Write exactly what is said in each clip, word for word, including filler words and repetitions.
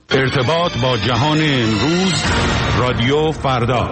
ارتباط با جهان امروز، رادیو فردا.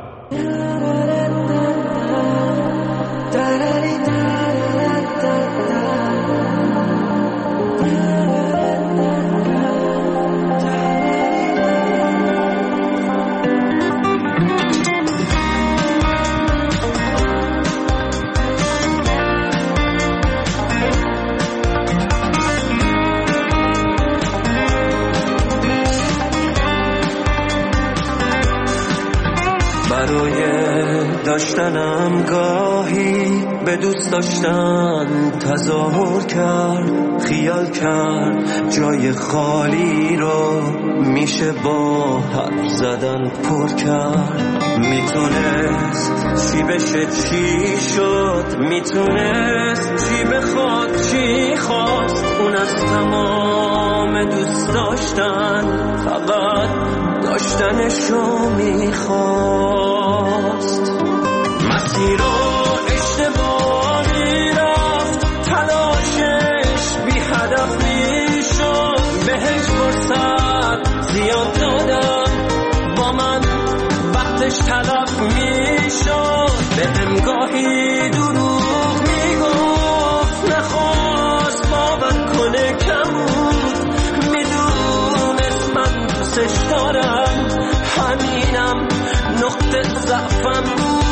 داشتنم گاهی به دوست داشتن تظاهر کرد، خیال کرد جای خالی رو میشه با حرف زدن پر کرد. میتونست چی بشه چی شد، میتونست چی بخواد چی خواست. اون از تمام دوست داشتن فقط داشتنشو میخواست. مسیر و اشتباهی رفت، تلاشش بی هدف میشد. بهش فرصت زیاد دادم، با من وقتش تلف میشد. به همگاهی دروغ میگفت، نخواست باور کنه کم بود. میدونست من دوستش دارم، همینم نقطه ضعفم بود.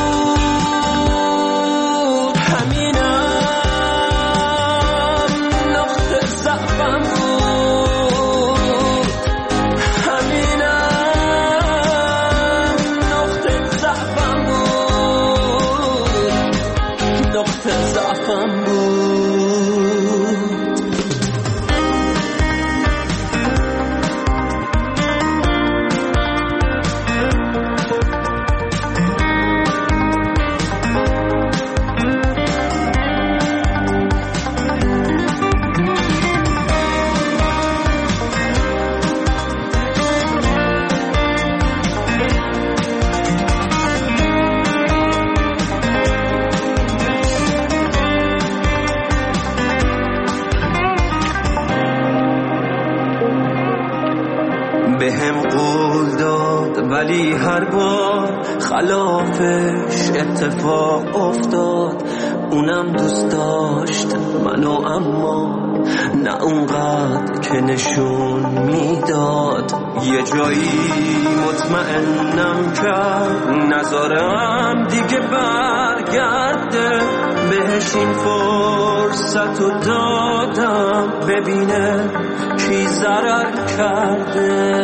ولی هر بار خلافش اتفاق افتاد. اونم دوست داشت منو، اما نه اونقدر که نشون میداد. یه جایی مطمئنم کرد نذارم دیگه برگرده. بهش این فرصت رو دادم ببینه کی ضرر کرده.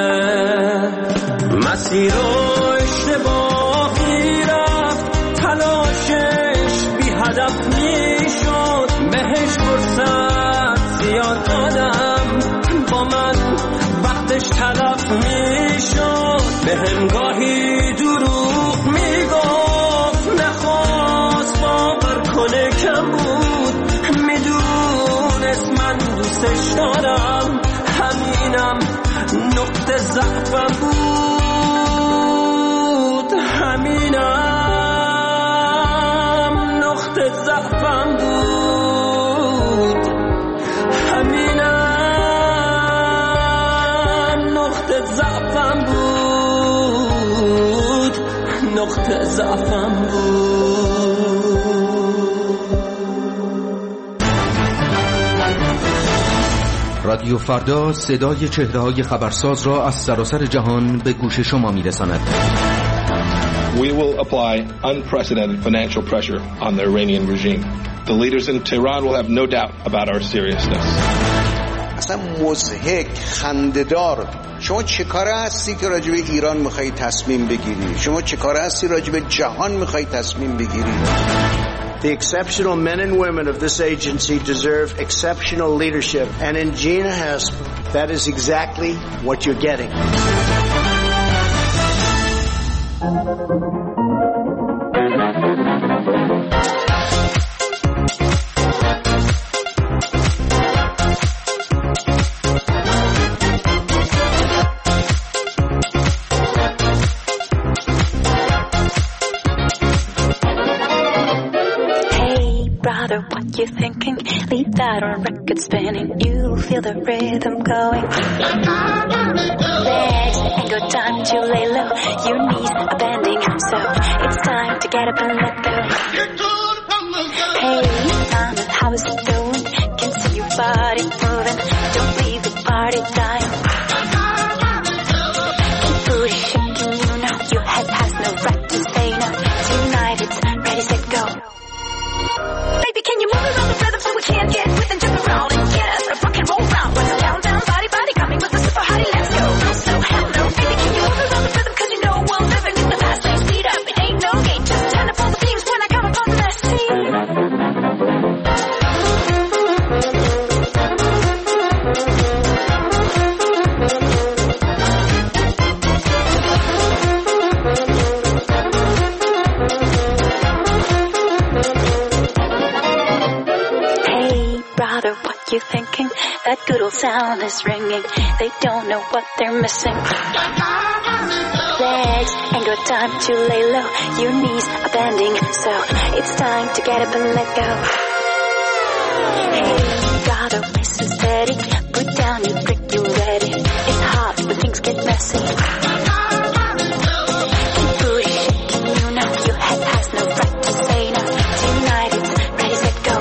مسیر و اشتباهی رفت، تلاشش بی هدف میشد. بهش فرصت زیاد دادم، با من وقتش تلف میشد. به همگاهی دروغ میگفت، نخواست باور کنه کم بود. میدونست من دوستش دارم، همینم نقطه ضعفم بود. همینم نقطه ضعفم بود. همینم نقطه ضعفم بود. نقطه ضعفم بود. رادیو فردا صدای چهره‌های خبرساز را از سراسر جهان به گوش شما می‌رساند. We will apply unprecedented financial pressure on the Iranian regime. The leaders in Tehran will have no doubt about our seriousness. اصلا مضحک، خنده‌دار. شما چه کاره هستی که راجع به ایران می‌خوای تصمیم بگیری؟ شما چه کاره هستی راجع به جهان می‌خوای تصمیم بگیری؟ The exceptional men and women of this agency deserve exceptional leadership, and in Gina Haspel, that is exactly what you're getting. What you thinking? Leave that on record. record spinning. You feel the rhythm going. Legs ain't got time to lay low. Your knees are bending, so it's time to get up and let go. Hey, mama, how is it going? Can see your body moving. Don't leave the party dying. Keep booty shaking, you know your head has no right to say no. Tonight it's ready, set, go. Baby, can you move around the rhythm so we can't get with and jump around and get us a rock and roll round? What's a down, down, body, body coming with a super hottie, let's go. No, so hell no. Baby, can you move around the rhythm cause you know we're living in the fast lane, speed up, it ain't no game. Just turn up all the beams when I come up on the scene. What you thinking? That good old sound is ringing. They don't know what they're missing. Legs ain't got time to lay low. Your knees are bending, so it's time to get up and let go. Hey, gotta listen steady. Put down your brick, you ready. It's hot, but things get messy. Keep booty shaking, you know your head has no right to say no. Tonight it's ready, set, go.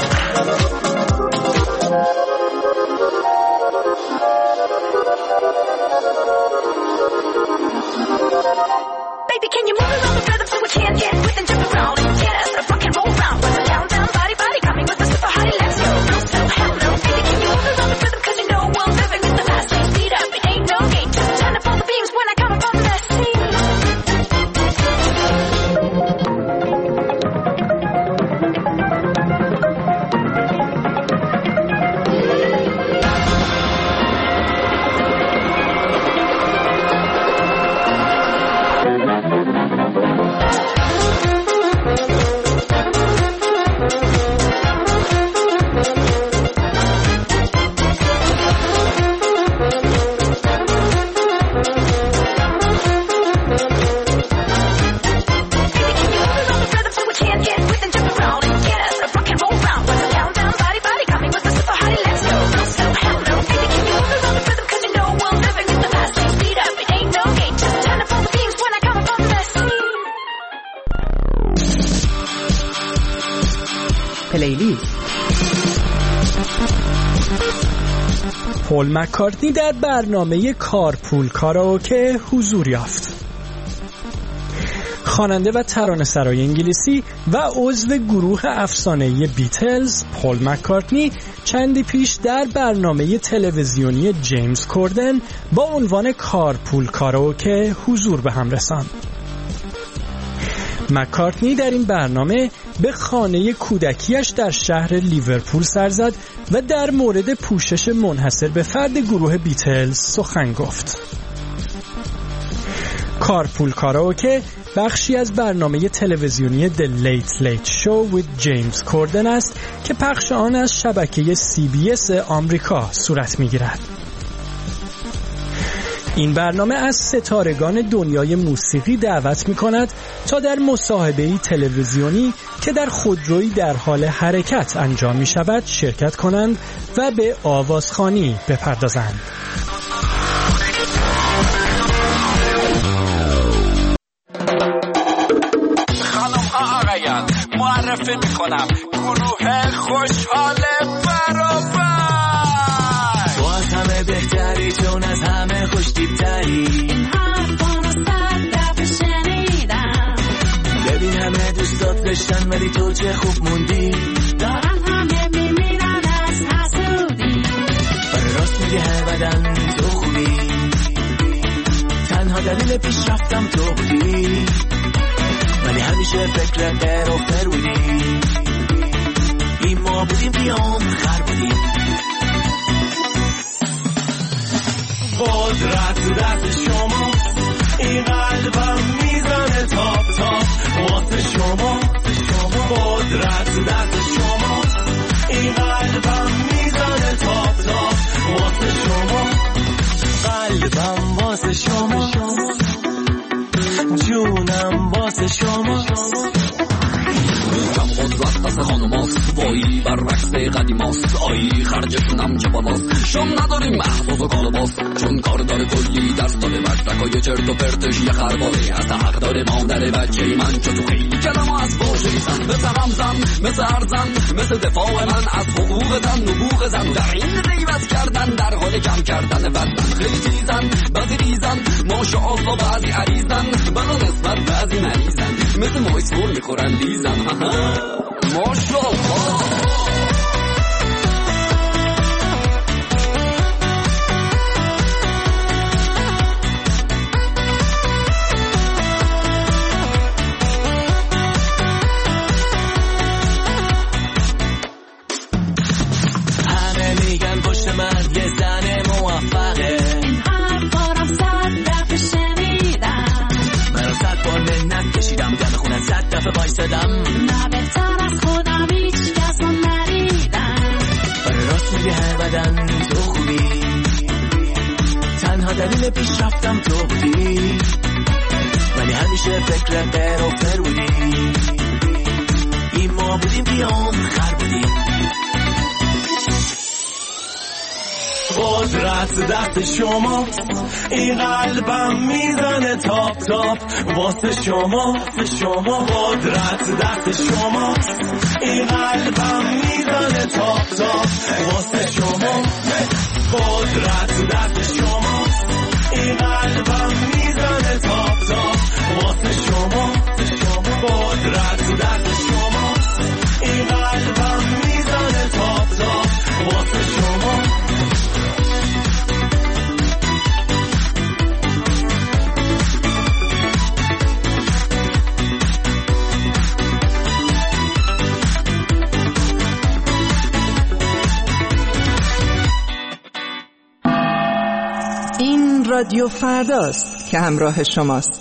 Baby, can you move around the rhythm so we can't get with and jump around and get us a rock and roll round? What's a down, down, body, body coming with a super hottie, let's go. No, so hell no. Baby, can you move around the rhythm cause you know we're living in the fast lane, speed up, it ain't no game. Just turn up all the beams when I come up on the scene. پول مکارتنی در برنامه کارپول کاراوکه حضور یافت. خواننده و ترانه‌سرای انگلیسی و عضو گروه افسانه‌ای بیتلز، پول مکارتنی چندی پیش در برنامه تلویزیونی جیمز کوردن با عنوان کارپول کاراوکه حضور به هم رساند. مکارتنی در این برنامه به خانه کودکیش در شهر لیورپول سر زد و در مورد پوشش منحصر به فرد گروه بیتلز سخن گفت. کارپول کاراوکه بخشی از برنامه تلویزیونی The Late Late Show with James Corden است که پخش آن از شبکه سی بی اس آمریکا صورت می‌گیرد. این برنامه از ستارگان دنیای موسیقی دعوت می‌کند تا در مصاحبه‌ای تلویزیونی که در خودرویی در حال حرکت انجام می‌شود شرکت کنند و به آوازخوانی بپردازند. خانم ها آقایان، معرفی می‌کنم گروه خوشحال برابر. تو از همه بهتری، چون از همه خوش‌تیپ‌تری. این حرفانو صد دفعه شنیدم. ببین همه دوستات داشتن ولی تو چه خوب موندی. دارن همه میمیرن از حسودی. برای راست میگه هر بدن تو خوبی. تنها دلیل پیشرفتم تو بودی. ولی همیشه فکر غیر و فر بودی. این ما بودیم بیام خر بودیم. قدرت تو دست شما، این قلبم میزنه تاپ تاپ واسه شما. قدرت تو دست شما، این قلبم میزنه تاپ تاپ واسه شما. قلبم واسه شما، جونم واسه شما. میگم قدرت دست خانم هاست، وایی برعکس نسل قدیماست آیی خرجشونم چه بالاست شام نداریم محفوظ و کالباس چون کار داره کلی درس داره مدرکای چرت و پرتش یه خرباره از حق داره مادر بچه من چو تو خیلی کلم از باشه زن مثل رمزن مثل ارزن مثل دفاع من از حقوق زن نبوغ زن در این غیبت کردن در حال کم کردن بدن خیلی چیزن بعضی ریزن ماشاءالله بعضی عریزن بلا نسبت بعضی مریضن مثل مایسور میخورن لیزن ماشاءالله وایسادم نه بهتر از خودم هیچ کس رو ندیدم راست میگه هر بدن تو خوبی تنها دلیل پیشرفتم تو بودی ولی همیشه فکر پر و پر بودی این ما بودیم بیام خر بودیم قدرت دست شما این قلبم میزنه تاپ تاپ واسه شما واسه شما قدرت دست شما این قلبم میزنه تاپ تاپ واسه شما قدرت دست شما این قلبم میزنه تاپ تاپ واسه شما قدرت دست شما این قلبم میزنه تاپ تاپ واسه شما رادیو فرداست که همراه شماست.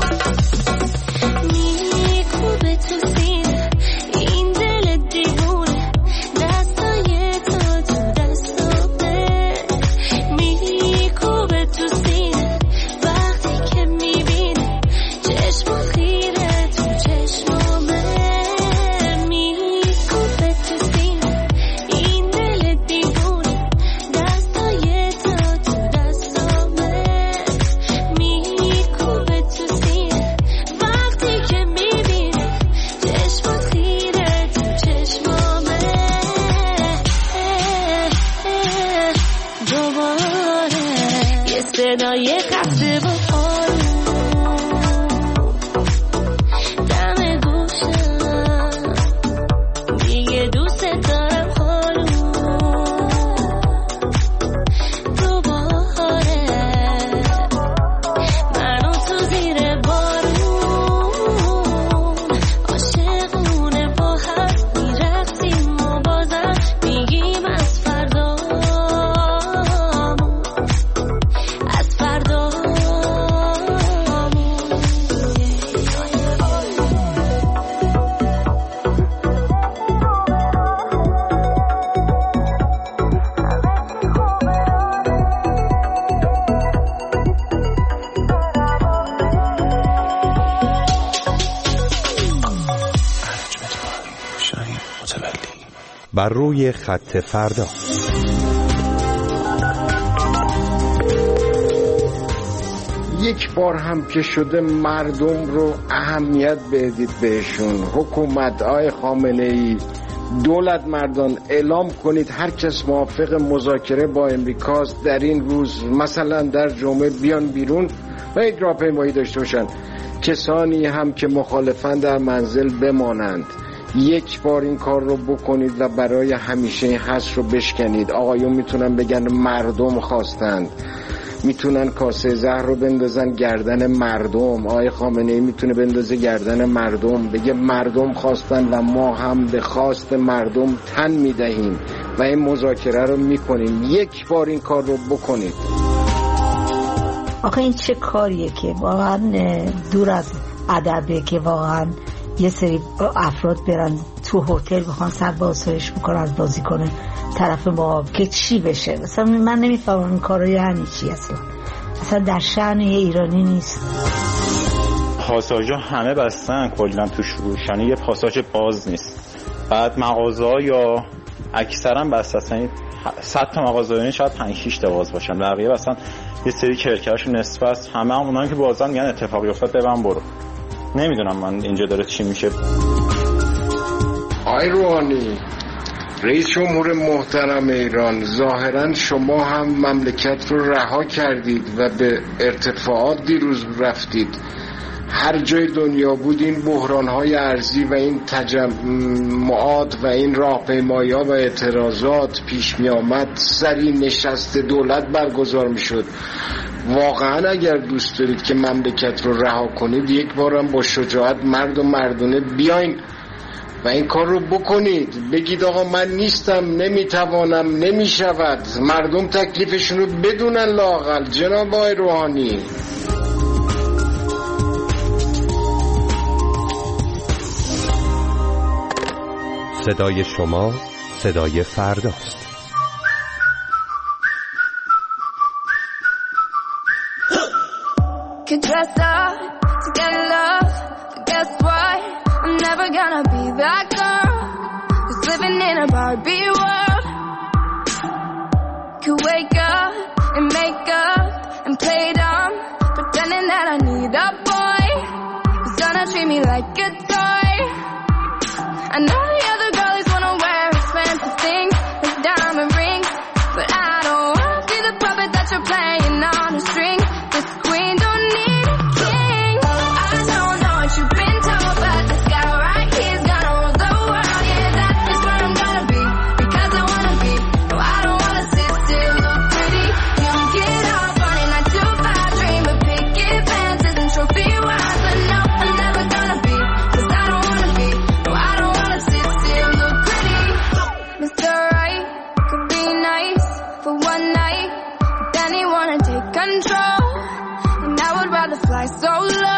میکوبه تو سینه این دل دیوونه بر روی خط فردا. یک بار هم که شده مردم رو اهمیت بدید بهشون. حکومت آقای خامنه‌ای، دولت مردان اعلام کنید هر کس موافق مذاکره با امریکاست در این روز مثلا در جمعه بیان بیرون و یک راهپیمایی داشته باشن. کسانی هم که مخالفن در منزل بمانند. یک بار این کار رو بکنید و برای همیشه این حس رو بشکنید. آقایون میتونن بگن مردم خواستند، میتونن کاسه زهر رو بندازن گردن مردم. آقای خامنه‌ای میتونه بندازه گردن مردم، بگه مردم خواستن و ما هم به خواست مردم تن میدهیم و این مذاکره رو میکنیم. یک بار این کار رو بکنید. آخه این چه کاریه که واقعا دور از ادبه که واقعا یه سری افراد برن تو هتل بخوان سر بازسایش بکنن از بازی کنه طرف ما که چی بشه. مثلا من نمیفهمم این کارا یعنی چی اصلا. اصلا در شأن یه ایرانی نیست. پاساژها همه بستن کلا تو شروعشان، یه پاساژ باز نیست. بعد مغازه‌ها یا اکثرا بسته، اصلا صد تا مغازه‌ای شاید پنج شش تا باز باشن، بقیه مثلا یه سری کرکرشون نصف است. همه هم اونایی که بازن میگن اتفاقی افتاد ببن برو. نمیدونم من اینجا داره چی میشه. آقای روحانی، رئیس جمهور محترم ایران، ظاهرا شما هم مملکت رو رها کردید و به ارتفاعات دیروز رفتید. هر جای دنیا بود این بحران‌های ارضی و این تجمعات و این راهپیمایی‌ها و اعتراضات پیش می آمد، سری نشست دولت برگزار می شد. واقعا اگر دوست دارید که مملکت رو رها کنید، یک بارم با شجاعت مرد و مردانه بیاین و این کار رو بکنید. بگید آقا من نیستم، نمیتوانم، نمیشود. مردم تکلیفشون رو بدونن لااقل. جناب آقای روحانی، صدای شما صدای فرداست. Get dressed up to get love, but guess what? I'm never gonna be that girl who's living in a Barbie world. Could wake up and make up and play dumb, pretending that I need a boy who's gonna treat me like a toy. I know the other girlies wanna wear expensive things like diamond rings, but I don't wanna be the puppet that you're playing on a string. This queen don't need a king. I don't know what you've been told, but this guy right here's gonna rule the world. Yeah, that is where I'm gonna be, because I wanna be. No, I don't wanna sit still, look pretty. You get up on a nine to five dream, but picket fences and trophy wives. But no, I'm never gonna be, cause I don't wanna be. No, I don't wanna sit still, look pretty. Mister Right could be nice for one night, but then he wanna take control, and I would rather fly solo.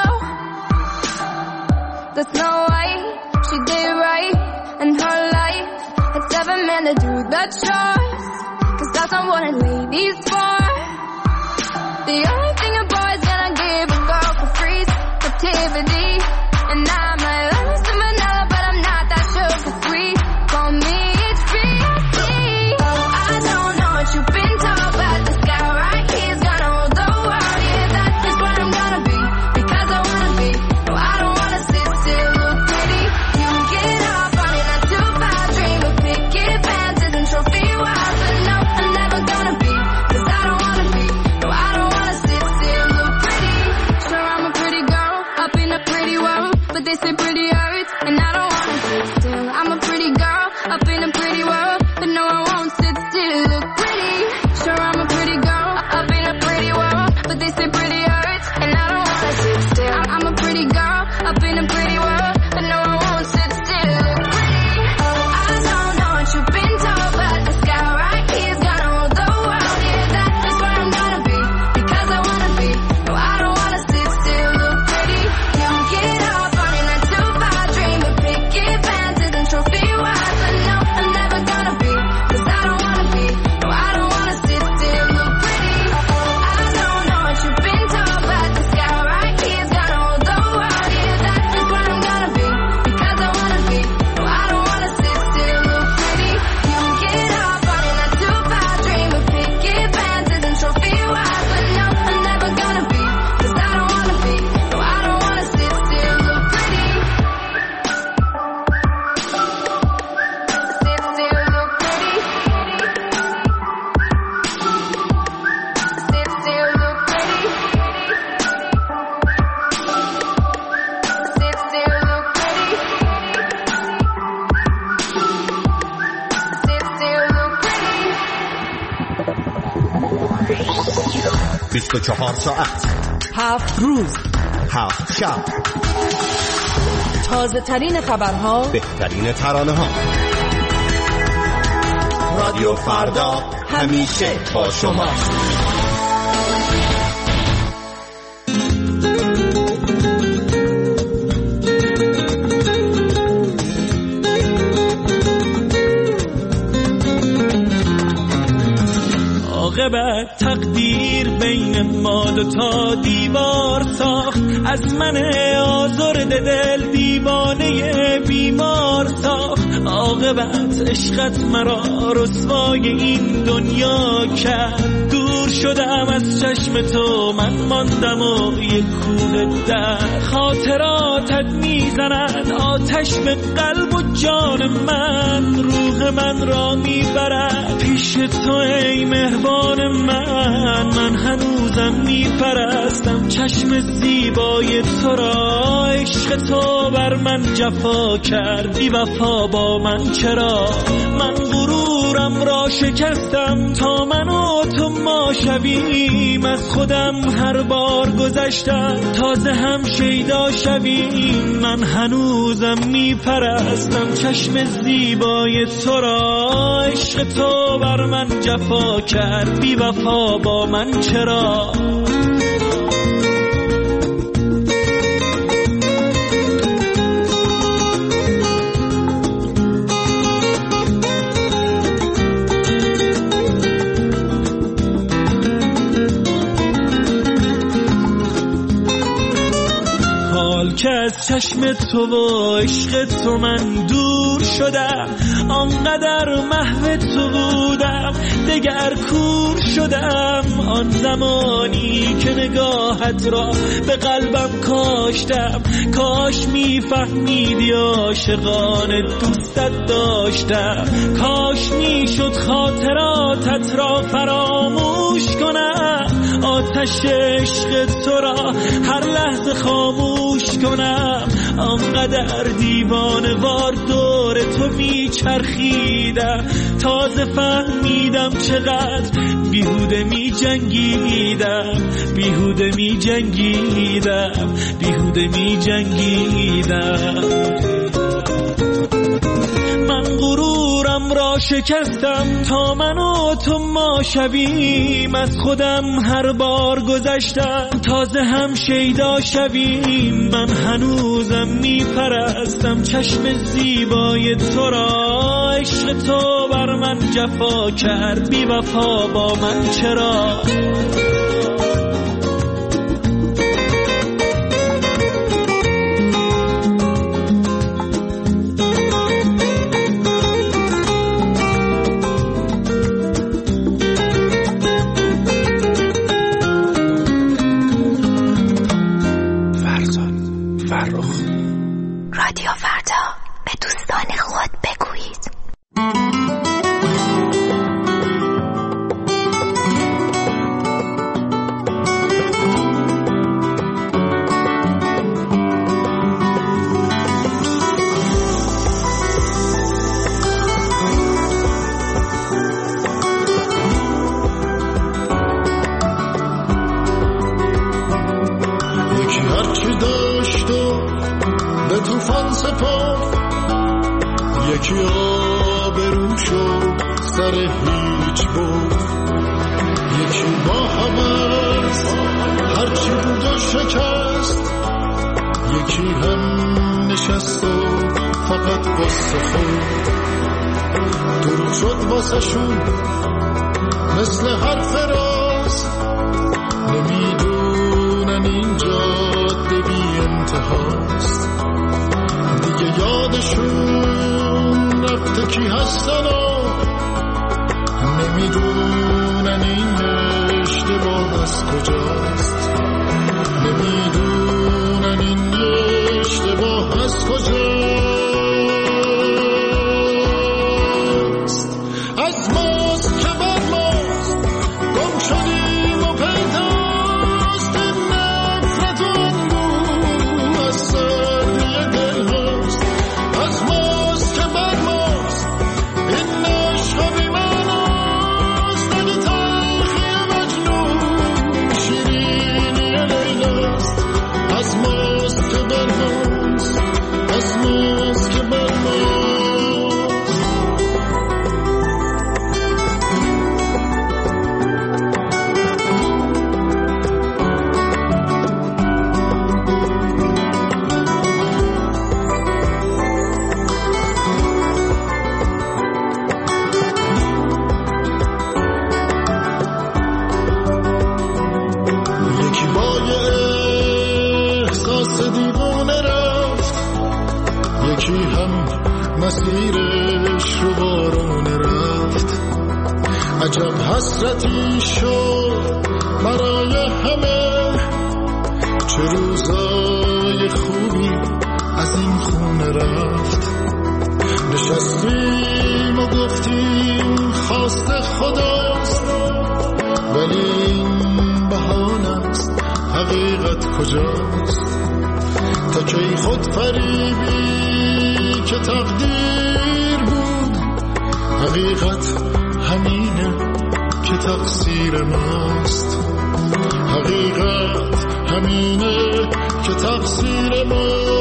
The Snow White, she did right in her life, had seven men to do the chores, cause that's not what a lady's for. The only thing a boy's gonna give a girl for free is activity, and I might love me some vanilla, but I'm not that sugar sweet. Call me H B C. I don't know what you've been told, but this guy right here's gonna rule the world. Yeah, that is where I'm gonna be, because I wanna be. No, I don't wanna sit still, look pretty. You get up on it, not too bad, dream of picket fences and trophy wives. But no, I'm never gonna be, cause I don't wanna be. No, I don't wanna sit still. بیست و چهار ساعت، هفت روز، هفت شب، تازه ترین خبرها، بهترین ترانه ها. رادیو فردا همیشه با شما. عاقبت تقدیر بین ما دو تا دیوار ساخت، از من آزرده دل دیوانه بیمار ساخت. عاقبت عشقت مرا رسوای این دنیا کرد، دور شدم از چشم تو من ماندم و یک کوه در. خاطراتت میزنن آتش به قلب و جان من، روح من را میبرد پیش تو ای مهربان من. من هنوزم میپرستم چشم زیبای تو را، عشق تو بر من جفا کرد بی وفا با من چرا. من غرورم را شکستم تا من و تو ما شویم، از خودم هر بار گذشتم تازه هم شیدا شویم. من هنوزم میپرستم چشم زیبای تو را، عشق تو بر من جفا کرد بی وفا با من چرا. که از چشم تو و عشق تو من دور شدم، آنقدر محو تو بودم دگر کور شدم. آن زمانی که نگاهت را به قلبم کاشتم، کاش میفهمیدی عاشقانه دوستت داشتم. کاش میشد خاطراتت را فراموش کنم، آتش عشق تو را هر لحظه خاموش کنم. آنقدر دیوانه وار دور تو میچرخیدم، تازه فهمیدم چقدر بیهوده می جنگیدم، بیهوده می جنگیدم، بیهوده می جنگیدم. من غرورم را شکستم تا من و تو ما شویم، از خودم هر بار گذشتم تازه هم شیدا شویم. من هنوزم میپرستم چشم زیبای تو را، عشق تو بر من جفا کرد بی وفا با من چرا. رادیو فردا به دوستان خود بگویید. یکی هرچی داشت و به طوفان سپرد، یکی آبرو شد سر هیچ بود، یکی با هوس هرچی بود و شکست، یکی هم نشست و فقط قصه خورد. درود شد واسه شون مثل حرف راست، نمیدونن این جاده بی انتهاست. دیگه یادشون رفته کی هستن و نمیدونن این اشتباه از کجاست، نمیدونن این اشتباه از کجاست. از ماست که بر ماست گم شدیم و پیداست، این نفرت و اندوه از سردی دل هاست. از ماست که بر ماست این عشق بی معناست، اگه تلخی مجنون مسیرش رو بارونه رفت. عجب حسرتی شد برای همه، چه روزای خوبی از این خونه رفت. نشستیم و گفتیم خواست خداست، ولی این بهانه است، حقیقت کجاست؟ تا کی خود فریبی که تقدیر بود، حقیقت همینه که تقصیر ماست. حقیقت همینه که تقصیر ماست.